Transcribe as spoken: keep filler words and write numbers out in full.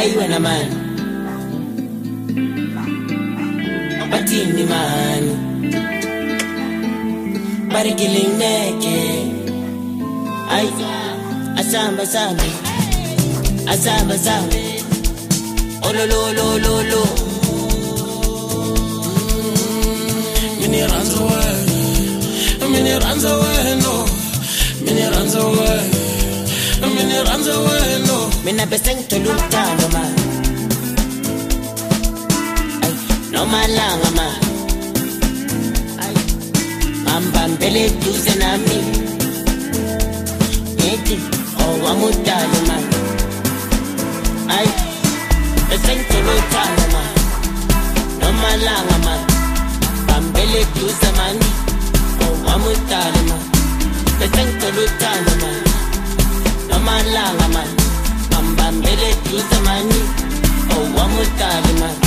Hayi wena man Batini man Bari killing naked Ay Asamba samba Asamba samba Oh lo lo lo lo lo Mini runs away Mini runs away no Mini runs away Mini runs away no Mina beseng to look down no man Ay no malanga man Ay Mambambele duze na mi Eti oh wamutalo man Ay beseng to look down no man No malanga man Bambele duze man Oh wamutalo man Beseng to look down no man No malanga man Bambambele duze man Oh wamutalo man